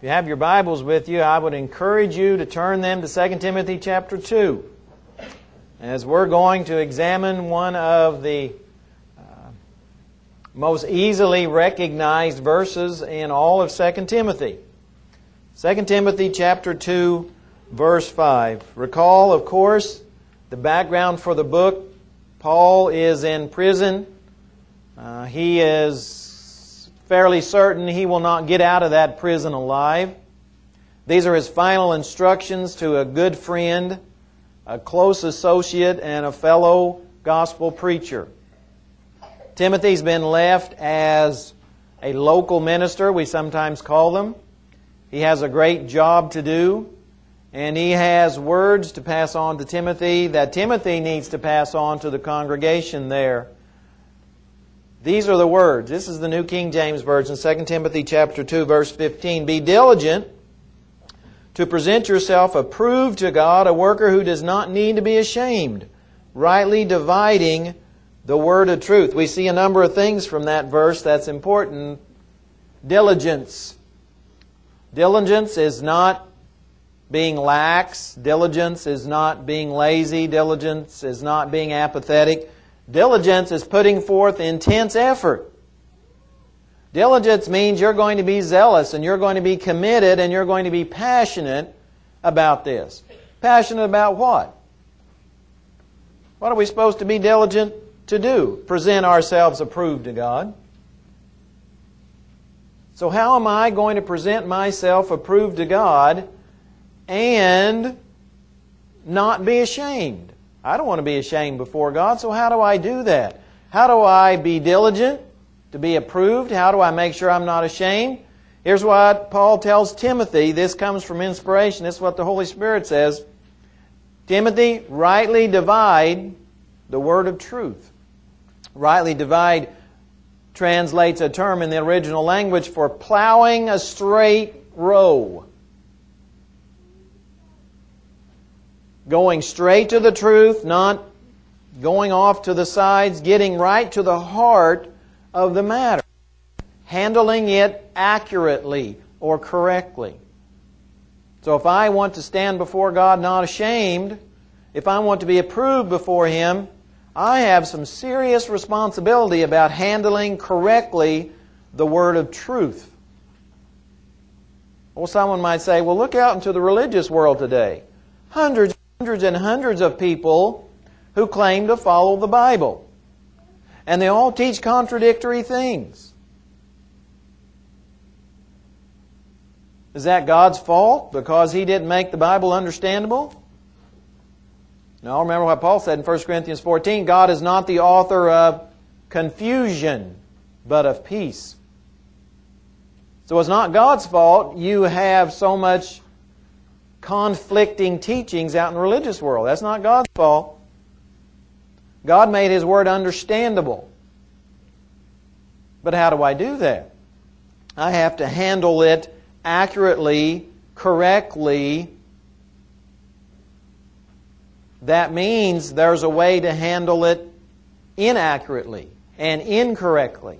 you have your Bibles with you, I would encourage you to turn them to 2 Timothy chapter 2. As we're going to examine one of the most easily recognized verses in all of 2 Timothy. 2 Timothy chapter 2, verse 5. Recall, of course, the background for the book. Paul is in prison. He is fairly certain he will not get out of that prison alive. These are his final instructions to a good friend, a close associate, and a fellow gospel preacher. Timothy's been left as a local minister, we sometimes call them. He has a great job to do, and he has words to pass on to Timothy that Timothy needs to pass on to the congregation there. These are the words. This is the New King James Version, 2 Timothy chapter 2, verse 15. Be diligent to present yourself approved to God, a worker who does not need to be ashamed, rightly dividing the word of truth. We see a number of things from that verse that's important. Diligence. Diligence is not being lax. Diligence is not being lazy. Diligence is not being apathetic. Diligence is putting forth intense effort. Diligence means you're going to be zealous and you're going to be committed and you're going to be passionate about this. Passionate about what? What are we supposed to be diligent to do? Present ourselves approved to God. So how am I going to present myself approved to God and not be ashamed? I don't want to be ashamed before God, so how do I do that? How do I be diligent to be approved? How do I make sure I'm not ashamed? Here's what Paul tells Timothy. This comes from inspiration. This is what the Holy Spirit says. Timothy, rightly divide the word of truth. Rightly divide translates a term in the original language for plowing a straight row. Going straight to the truth, not going off to the sides, getting right to the heart of the matter. Handling it accurately or correctly. So if I want to stand before God not ashamed, if I want to be approved before Him, I have some serious responsibility about handling correctly the word of truth. Well, someone might say, well, look out into the religious world today. Hundreds and hundreds of people who claim to follow the Bible. And they all teach contradictory things. Is that God's fault because He didn't make the Bible understandable? No, remember what Paul said in 1 Corinthians 14. God is not the author of confusion, but of peace. So it's not God's fault you have so much conflicting teachings out in the religious world. That's not God's fault. God made His Word understandable. But how do I do that? I have to handle it accurately, correctly. That means there's a way to handle it inaccurately and incorrectly.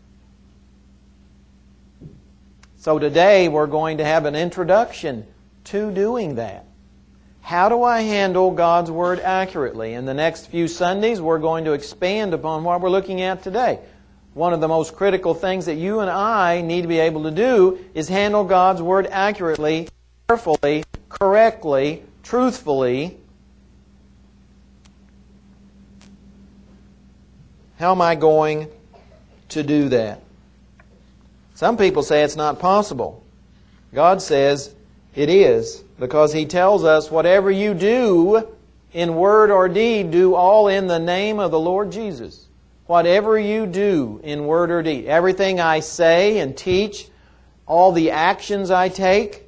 So today we're going to have an introduction to doing that. How do I handle God's Word accurately? In the next few Sundays, we're going to expand upon what we're looking at today. One of the most critical things that you and I need to be able to do is handle God's Word accurately, carefully, correctly, truthfully. How am I going to do that? Some people say it's not possible. God says it is, because He tells us, whatever you do in word or deed, do all in the name of the Lord Jesus. Whatever you do in word or deed, everything I say and teach, all the actions I take,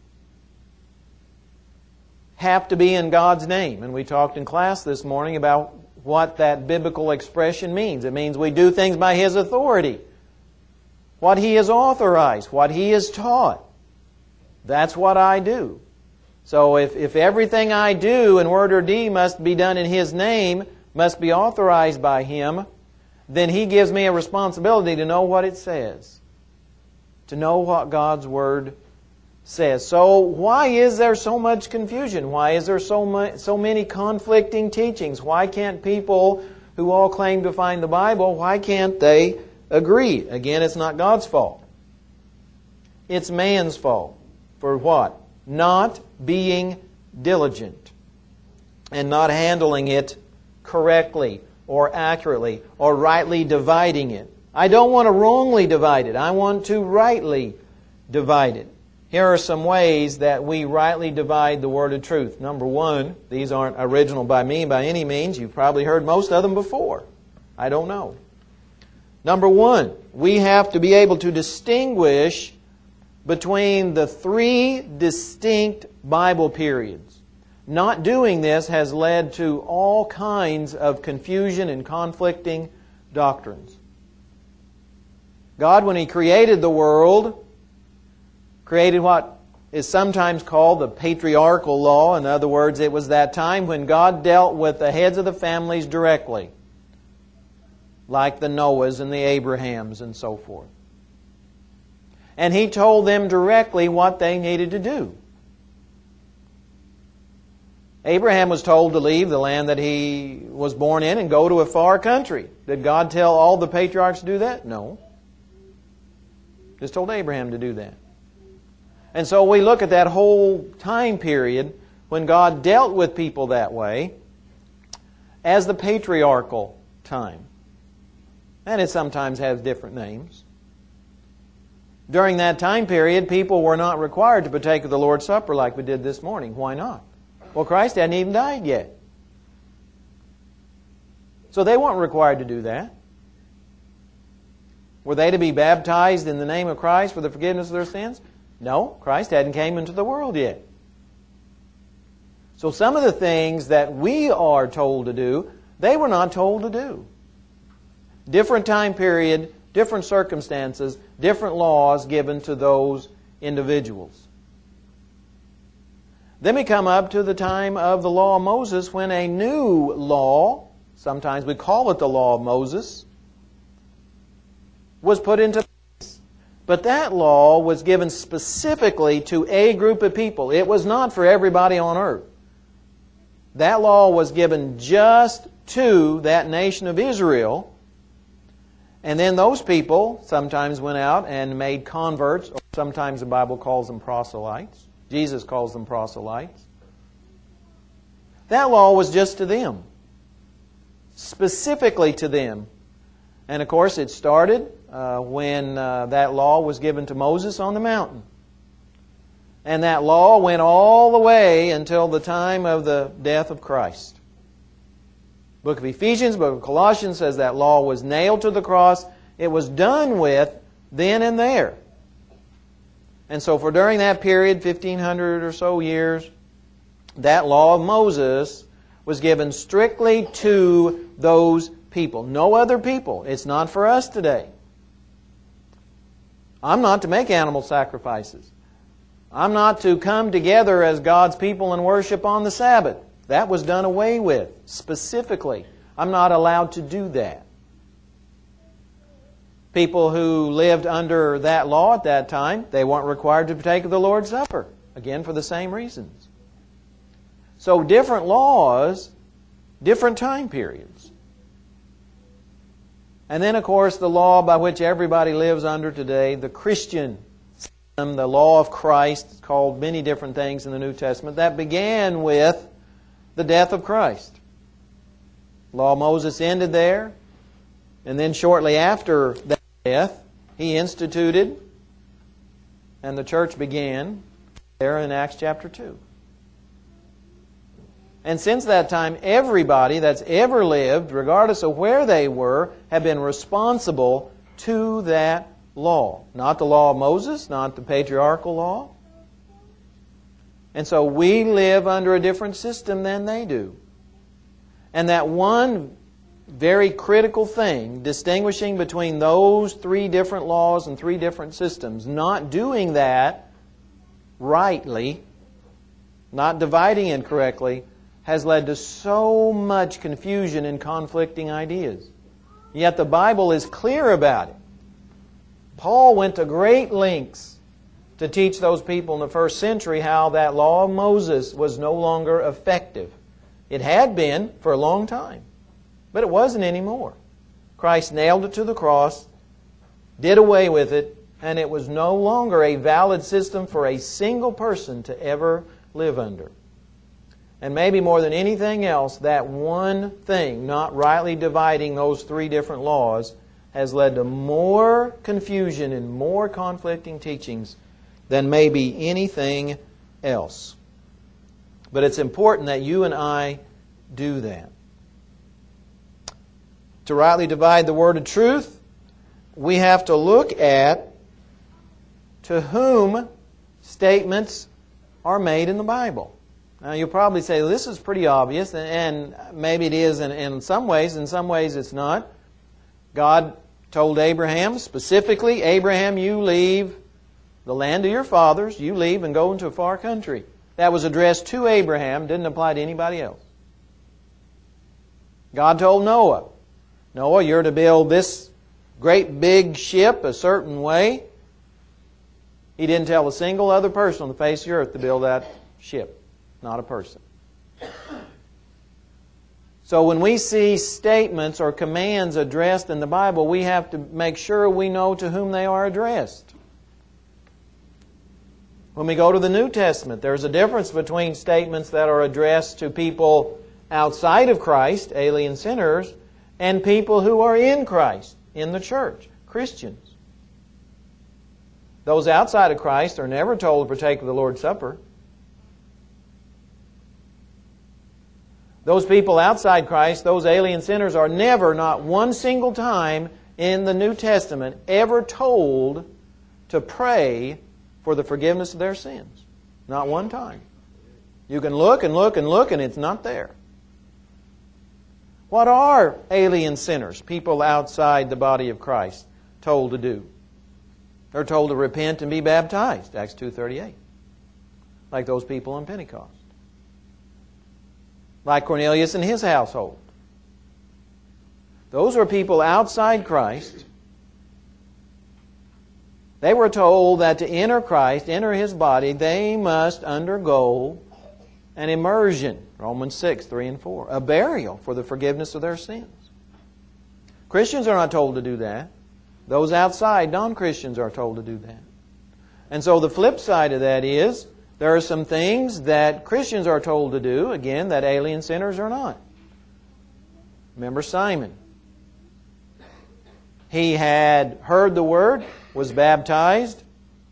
have to be in God's name. And we talked in class this morning about what that biblical expression means. It means we do things by His authority. What He has authorized, what He has taught. That's what I do. So if everything I do in word or deed must be done in His name, must be authorized by Him, then He gives me a responsibility to know what it says. To know what God's Word says. So why is there so much confusion? Why is there so many conflicting teachings? Why can't people who all claim to find the Bible, why can't they agree? Again, it's not God's fault. It's man's fault. For what? Not being diligent and not handling it correctly or accurately or rightly dividing it. I don't want to wrongly divide it. I want to rightly divide it. Here are some ways that we rightly divide the Word of truth. Number one, these aren't original by me by any means. You've probably heard most of them before. I don't know. Number one, we have to be able to distinguish between the three distinct Bible periods. Not doing this has led to all kinds of confusion and conflicting doctrines. God, when He created the world, created what is sometimes called the patriarchal law. In other words, it was that time when God dealt with the heads of the families directly, like the Noahs and the Abrahams and so forth. And He told them directly what they needed to do. Abraham was told to leave the land that he was born in and go to a far country. Did God tell all the patriarchs to do that? No. Just told Abraham to do that. And so we look at that whole time period when God dealt with people that way as the patriarchal time. And it sometimes has different names. During that time period, people were not required to partake of the Lord's Supper like we did this morning. Why not? Well, Christ hadn't even died yet. So they weren't required to do that. Were they to be baptized in the name of Christ for the forgiveness of their sins? No, Christ hadn't came into the world yet. So some of the things that we are told to do, they were not told to do. Different time period, different circumstances, different laws given to those individuals. Then we come up to the time of the law of Moses when a new law, sometimes we call it the law of Moses, was put into place. But that law was given specifically to a group of people. It was not for everybody on earth. That law was given just to that nation of Israel. And then those people sometimes went out and made converts, or sometimes the Bible calls them proselytes. Jesus calls them proselytes. That law was just to them. Specifically to them. And of course it started when that law was given to Moses on the mountain. And that law went all the way until the time of the death of Christ. Book of Ephesians, Book of Colossians says that law was nailed to the cross. It was done with then and there. And so for during that period, 1,500 or so years, that law of Moses was given strictly to those people. No other people. It's not for us today. I'm not to make animal sacrifices. I'm not to come together as God's people and worship on the Sabbath. That was done away with, specifically. I'm not allowed to do that. People who lived under that law at that time, they weren't required to partake of the Lord's Supper. Again, for the same reasons. So different laws, different time periods. And then, of course, the law by which everybody lives under today, the Christian system, the law of Christ, it's called many different things in the New Testament, that began with the death of Christ. Law of Moses ended there. And then shortly after that death, He instituted, and the church began there in Acts chapter 2. And since that time, everybody that's ever lived, regardless of where they were, have been responsible to that law. Not the law of Moses, not the patriarchal law. And so we live under a different system than they do. And that one very critical thing, distinguishing between those three different laws and three different systems, not doing that rightly, not dividing it correctly, has led to so much confusion and conflicting ideas. Yet the Bible is clear about it. Paul went to great lengths to teach those people in the first century how that law of Moses was no longer effective. It had been for a long time, but it wasn't anymore. Christ nailed it to the cross, did away with it, and it was no longer a valid system for a single person to ever live under. And maybe more than anything else, that one thing, not rightly dividing those three different laws, has led to more confusion and more conflicting teachings than maybe anything else. But it's important that you and I do that. To rightly divide the word of truth, we have to look at to whom statements are made in the Bible. Now you'll probably say, this is pretty obvious, and maybe it is in some ways it's not. God told Abraham specifically, Abraham, you leave the land of your fathers, you leave and go into a far country. That was addressed to Abraham, didn't apply to anybody else. God told Noah, Noah, you're to build this great big ship a certain way. He didn't tell a single other person on the face of the earth to build that ship. Not a person. So when we see statements or commands addressed in the Bible, we have to make sure we know to whom they are addressed. When we go to the New Testament, there's a difference between statements that are addressed to people outside of Christ, alien sinners, and people who are in Christ, in the church, Christians. Those outside of Christ are never told to partake of the Lord's Supper. Those people outside Christ, those alien sinners, are never, not one single time in the New Testament, ever told to pray for the forgiveness of their sins. Not one time. You can look and look and look, and it's not there. What are alien sinners, people outside the body of Christ, told to do? They're told to repent and be baptized, Acts 2:38. Like those people on Pentecost. Like Cornelius and his household. Those were people outside Christ. They were told that to enter Christ, enter His body, they must undergo an immersion. Romans 6:3-4. A burial for the forgiveness of their sins. Christians are not told to do that. Those outside, non-Christians, are told to do that. And so the flip side of that is, there are some things that Christians are told to do, again, that alien sinners are not. Remember Simon. He had heard the Word, was baptized.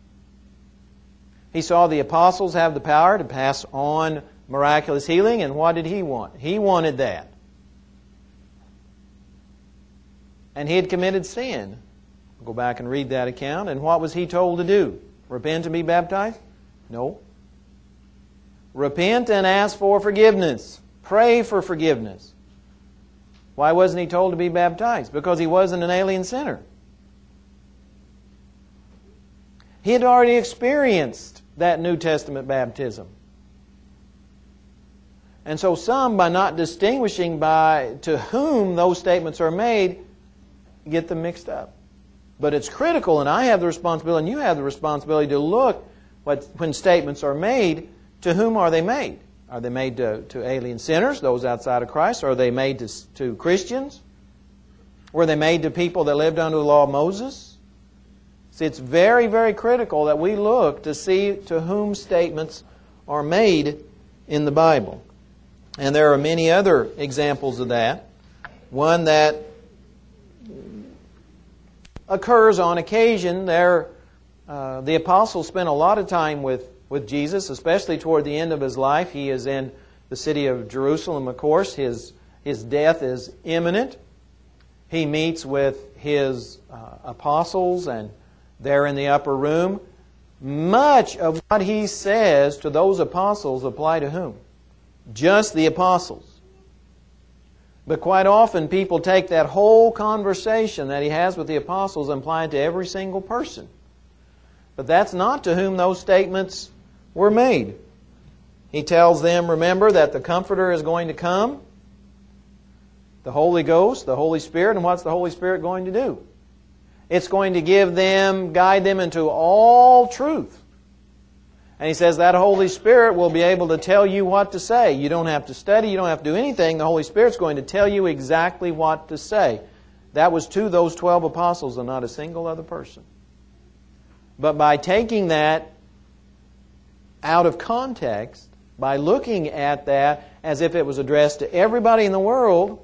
He saw the apostles have the power to pass on miraculous healing, and what did he want? He wanted that. And he had committed sin. Go back and read that account. And what was he told to do? Repent and be baptized? No. Repent and ask for forgiveness. Pray for forgiveness. Why wasn't he told to be baptized? Because he wasn't an alien sinner. He had already experienced that New Testament baptism. And so some, by not distinguishing to whom those statements are made, get them mixed up. But it's critical, and I have the responsibility, and you have the responsibility to look when statements are made, to whom are they made? Are they made to alien sinners, those outside of Christ? Are they made to Christians? Were they made to people that lived under the law of Moses? See, it's very, very critical that we look to see to whom statements are made in the Bible. And there are many other examples of that. One that occurs on occasion. The apostles spent a lot of time with Jesus, especially toward the end of His life. He is in the city of Jerusalem, of course. His death is imminent. He meets with His apostles, and they're in the upper room. Much of what He says to those apostles apply to whom? Just the apostles. But quite often people take that whole conversation that He has with the apostles and apply it to every single person. But that's not to whom those statements were made. He tells them, remember, that the Comforter is going to come. The Holy Ghost, the Holy Spirit. And what's the Holy Spirit going to do? It's going to guide them into all truth. And he says that Holy Spirit will be able to tell you what to say. You don't have to study. You don't have to do anything. The Holy Spirit's going to tell you exactly what to say. That was to those 12 apostles and not a single other person. But by taking that out of context, by looking at that as if it was addressed to everybody in the world,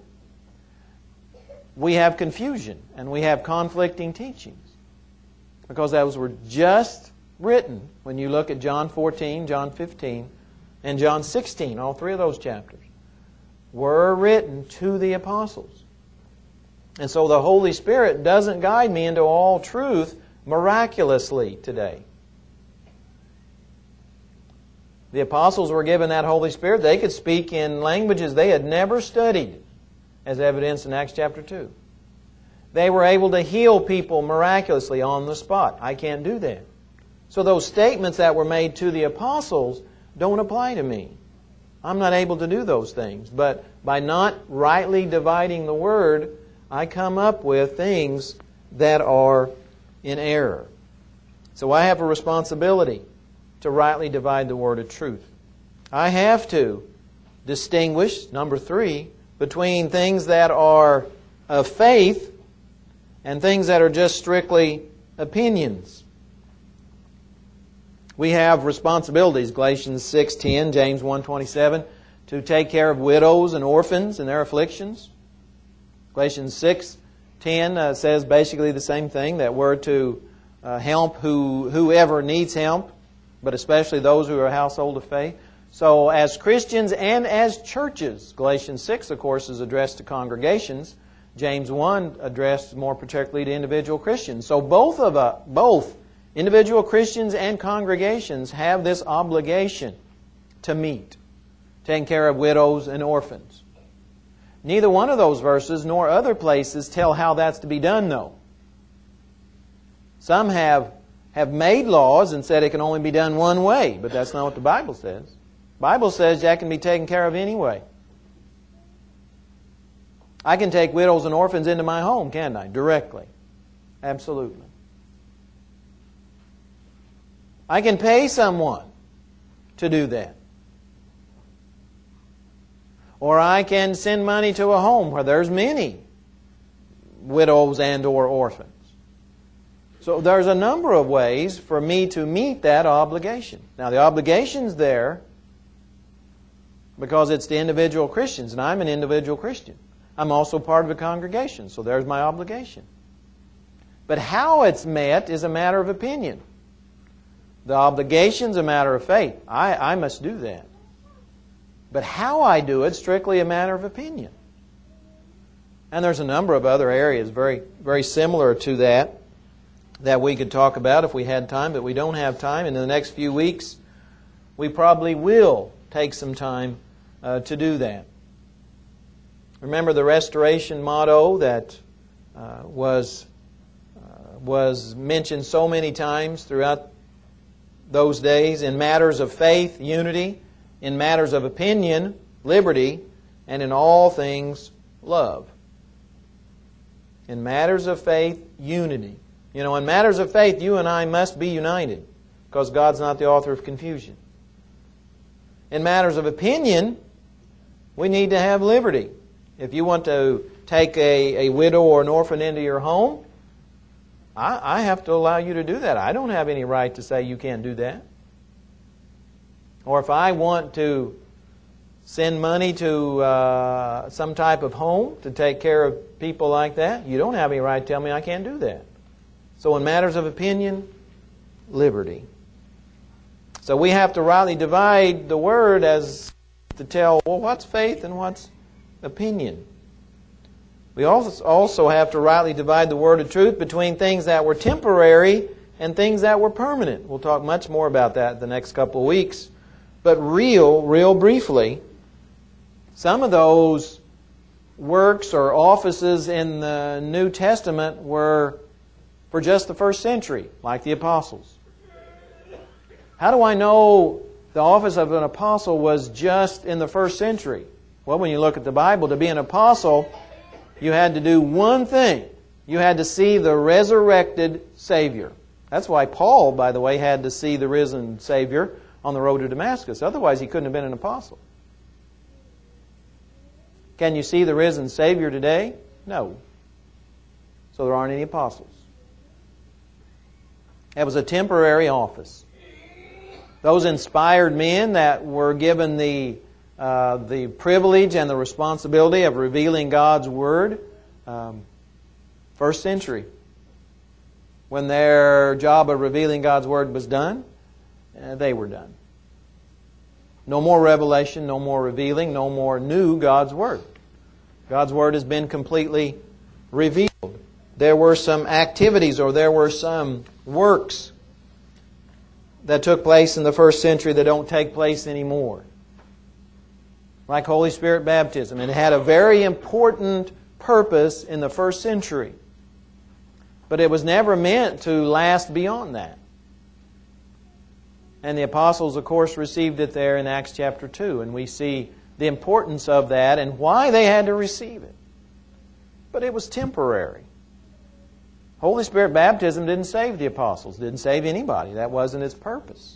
we have confusion and we have conflicting teachings. Because those were just written when you look at John 14, John 15, and John 16, all three of those chapters, were written to the apostles. And so the Holy Spirit doesn't guide me into all truth miraculously today. The apostles were given that Holy Spirit. They could speak in languages they had never studied, as evidenced in Acts chapter 2. They were able to heal people miraculously on the spot. I can't do that. So those statements that were made to the apostles don't apply to me. I'm not able to do those things. But by not rightly dividing the Word, I come up with things that are in error. So I have a responsibility to rightly divide the Word of truth. I have to distinguish, number 3, between things that are of faith and things that are just strictly opinions. We have responsibilities, Galatians 6:10, James 1:27, to take care of widows and orphans in their afflictions. Galatians 6:10 says basically the same thing, that we're to help whoever needs help, but especially those who are a household of faith. So as Christians and as churches, Galatians 6, of course, is addressed to congregations. James 1 addressed more particularly to individual Christians. So both individual Christians and congregations have this obligation to meet, taking care of widows and orphans. Neither one of those verses nor other places tell how that's to be done, though. Some have made laws and said it can only be done one way, but that's not what the Bible says. The Bible says that can be taken care of any way. I can take widows and orphans into my home, can't I? Directly. Absolutely. I can pay someone to do that. Or I can send money to a home where there's many widows and or orphans. So there's a number of ways for me to meet that obligation. Now the obligation's there because it's the individual Christians, and I'm an individual Christian. I'm also part of a congregation, so there's my obligation. But how it's met is a matter of opinion. The obligation's a matter of faith. I must do that. But how I do it's strictly a matter of opinion. And there's a number of other areas very, very similar to that we could talk about if we had time, but we don't have time. And in the next few weeks, we probably will take some time to do that. Remember the restoration motto that was mentioned so many times throughout those days: in matters of faith, unity; in matters of opinion, liberty; and in all things, love. In matters of faith, unity. You know, in matters of faith, you and I must be united because God's not the author of confusion. In matters of opinion, we need to have liberty. If you want to take a widow or an orphan into your home, I have to allow you to do that. I don't have any right to say you can't do that. Or if I want to send money to some type of home to take care of people like that, you don't have any right to tell me I can't do that. So in matters of opinion, liberty. So we have to rightly divide the Word as to tell, well, what's faith and what's opinion. We also have to rightly divide the Word of truth between things that were temporary and things that were permanent. We'll talk much more about that the next couple of weeks. But real briefly, some of those works or offices in the New Testament were for just the first century, like the apostles. How do I know the office of an apostle was just in the first century? Well, when you look at the Bible, to be an apostle, you had to do one thing. You had to see the resurrected Savior. That's why Paul, by the way, had to see the risen Savior on the road to Damascus. Otherwise, he couldn't have been an apostle. Can you see the risen Savior today? No. So there aren't any apostles. It was a temporary office. Those inspired men that were given the privilege and the responsibility of revealing God's Word, first century, when their job of revealing God's Word was done, they were done. No more revelation, no more revealing, no more new God's Word. God's Word has been completely revealed. There were some activities or there were some works that took place in the first century that don't take place anymore. Like Holy Spirit baptism. And it had a very important purpose in the first century. But it was never meant to last beyond that. And the apostles, of course, received it there in Acts chapter 2. And we see the importance of that and why they had to receive it. But it was temporary. Holy Spirit baptism didn't save the apostles, didn't save anybody. That wasn't its purpose.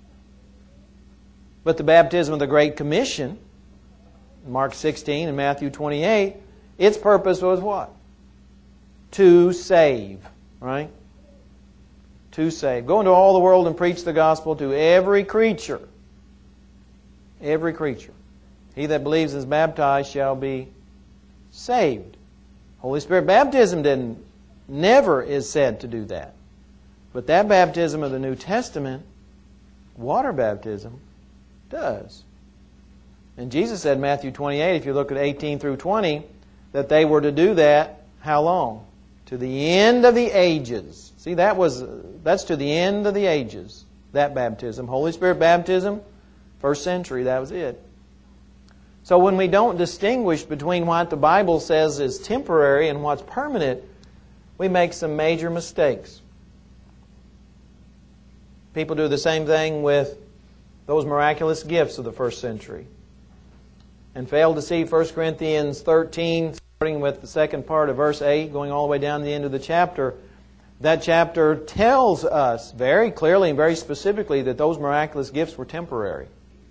But the baptism of the Great Commission, Mark 16 and Matthew 28, its purpose was what? To save, right? To save. Go into all the world and preach the gospel to every creature. Every creature. He that believes and is baptized shall be saved. Holy Spirit baptism never is said to do that. But that baptism of the New Testament, water baptism, does. And Jesus said in Matthew 28, if you look at 18 through 20, that they were to do that, how long? To the end of the ages. See, that's to the end of the ages, that baptism. Holy Spirit baptism, first century, that was it. So when we don't distinguish between what the Bible says is temporary and what's permanent, we make some major mistakes. People do the same thing with those miraculous gifts of the first century and fail to see 1 Corinthians 13, starting with the second part of verse 8, going all the way down to the end of the chapter. That chapter tells us very clearly and very specifically that those miraculous gifts were temporary.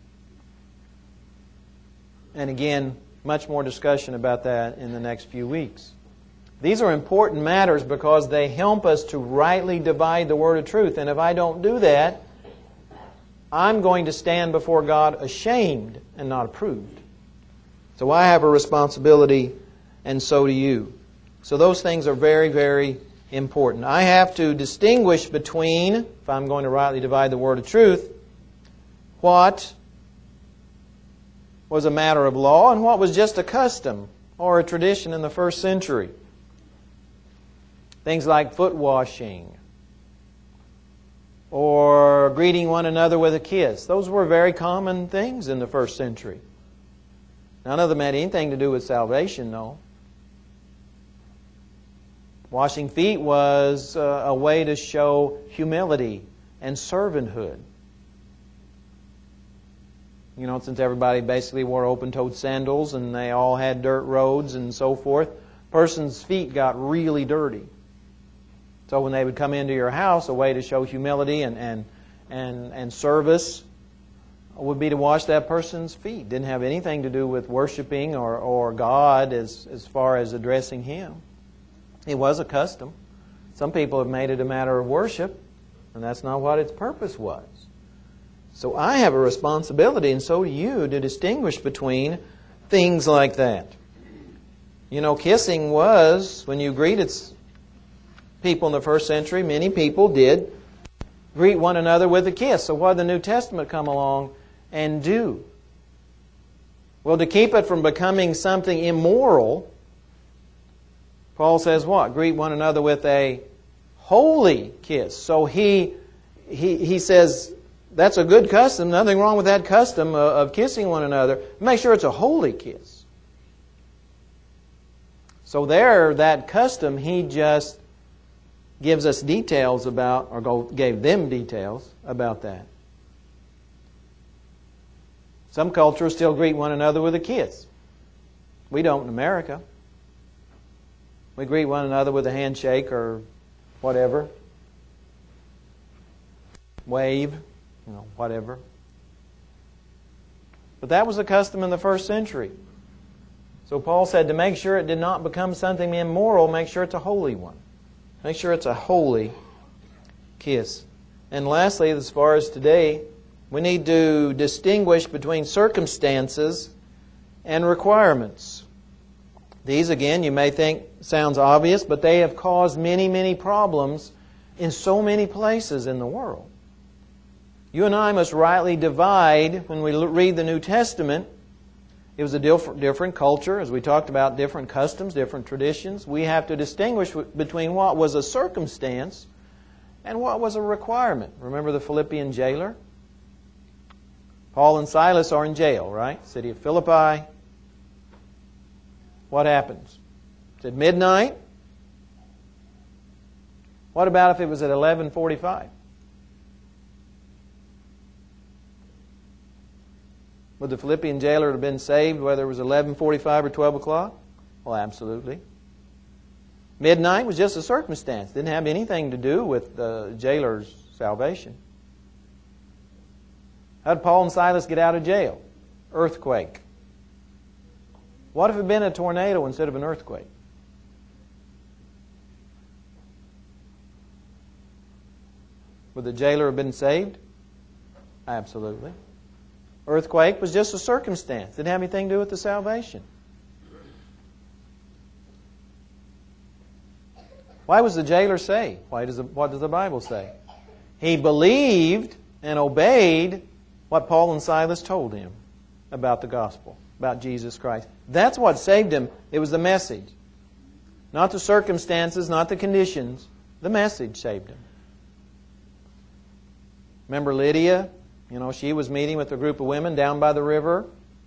And again, much more discussion about that in the next few weeks. These are important matters because they help us to rightly divide the Word of truth. And if I don't do that, I'm going to stand before God ashamed and not approved. So I have a responsibility, and so do you. So those things are very, very important. I have to distinguish between, if I'm going to rightly divide the Word of truth, what was a matter of law and what was just a custom or a tradition in the first century. Things like foot washing or greeting one another with a kiss. Those were very common things in the first century. None of them had anything to do with salvation, though. Washing feet was a way to show humility and servanthood. You know, since everybody basically wore open-toed sandals and they all had dirt roads and so forth, person's feet got really dirty. So when they would come into your house, a way to show humility and service would be to wash that person's feet. Didn't have anything to do with worshiping or God as far as addressing Him. It was a custom. Some people have made it a matter of worship, and that's not what its purpose was. So I have a responsibility, and so do you, to distinguish between things like that. You know, kissing was, when you greeted people in the first century, many people did greet one another with a kiss. So what did the New Testament come along and do? Well, to keep it from becoming something immoral, Paul says what? Greet one another with a holy kiss. So he says that's a good custom. Nothing wrong with that custom of kissing one another. Make sure it's a holy kiss. So there, that custom, he just gives us details about, or gave them details about that. Some cultures still greet one another with a kiss. We don't in America. We greet one another with a handshake or whatever. wave, whatever. But that was the custom in the first century. So Paul said to make sure it did not become something immoral, make sure it's a holy one. Make sure it's a holy kiss. And lastly, as far as today, we need to distinguish between circumstances and requirements. These, again, you may think sounds obvious, but they have caused many, many problems in so many places in the world. You and I must rightly divide when we read the New Testament. It was a different culture, as we talked about, different customs, different traditions. We have to distinguish between what was a circumstance and what was a requirement. Remember the Philippian jailer? Paul and Silas are in jail, right? City of Philippi. What happens? It's at midnight. What about if it was at 11:45? Would the Philippian jailer have been saved whether it was 11:45 or 12 o'clock? Well, absolutely. Midnight was just a circumstance. Didn't have anything to do with the jailer's salvation. How did Paul and Silas get out of jail? Earthquake. What if it had been a tornado instead of an earthquake? Would the jailer have been saved? Absolutely. Earthquake was just a circumstance. Didn't have anything to do with the salvation. Why was the jailer saved? What does the Bible say? He believed and obeyed what Paul and Silas told him about the gospel, about Jesus Christ. That's what saved him. It was the message. Not the circumstances, not the conditions. The message saved him. Remember Lydia? She was meeting with a group of women down by the river.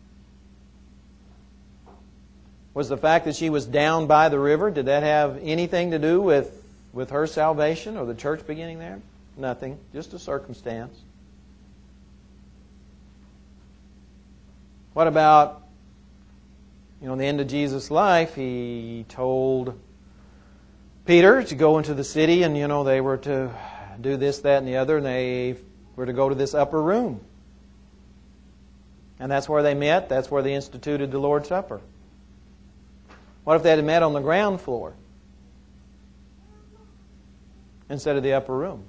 Was the fact that she was down by the river, did that have anything to do with her salvation or the church beginning there? Nothing. Just a circumstance. What about, the end of Jesus' life? He told Peter to go into the city and, they were to do this, that, and the other, and they were to go to this upper room. And that's where they met. That's where they instituted the Lord's Supper. What if they had met on the ground floor instead of the upper room?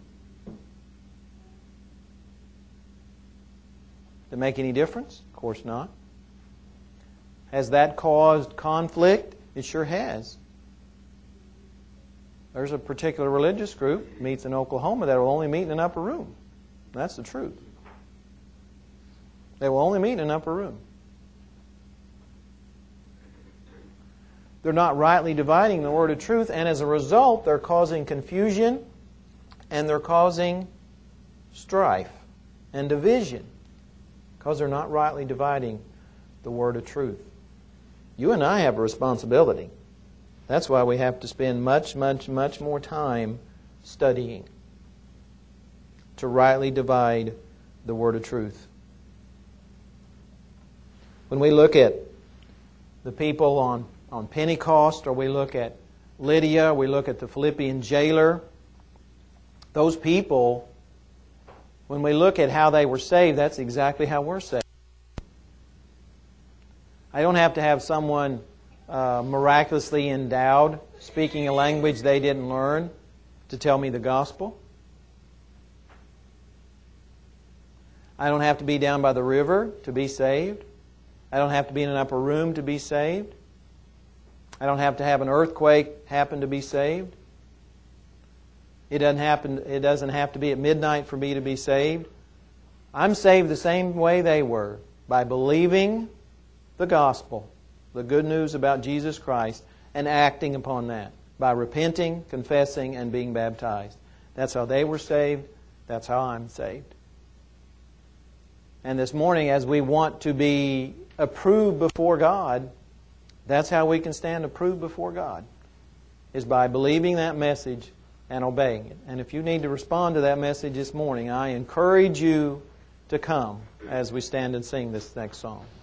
Did it make any difference? Of course not. Has that caused conflict? It sure has. There's a particular religious group meets in Oklahoma that will only meet in an upper room. That's the truth. They will only meet in an upper room. They're not rightly dividing the word of truth, and as a result, they're causing confusion and they're causing strife and division because they're not rightly dividing the word of truth. You and I have a responsibility. That's why we have to spend much, much, much more time studying to rightly divide the word of truth. When we look at the people on Pentecost, or we look at Lydia, we look at the Philippian jailer, those people, when we look at how they were saved, that's exactly how we're saved. I don't have to have someone miraculously endowed, speaking a language they didn't learn, to tell me the gospel. I don't have to be down by the river to be saved. I don't have to be in an upper room to be saved. I don't have to have an earthquake happen to be saved. It doesn't have to be at midnight for me to be saved. I'm saved the same way they were, by believing the gospel, the good news about Jesus Christ, and acting upon that, by repenting, confessing, and being baptized. That's how they were saved. That's how I'm saved. And this morning, as we want to be approved before God, that's how we can stand approved before God, is by believing that message and obeying it. And if you need to respond to that message this morning, I encourage you to come as we stand and sing this next song.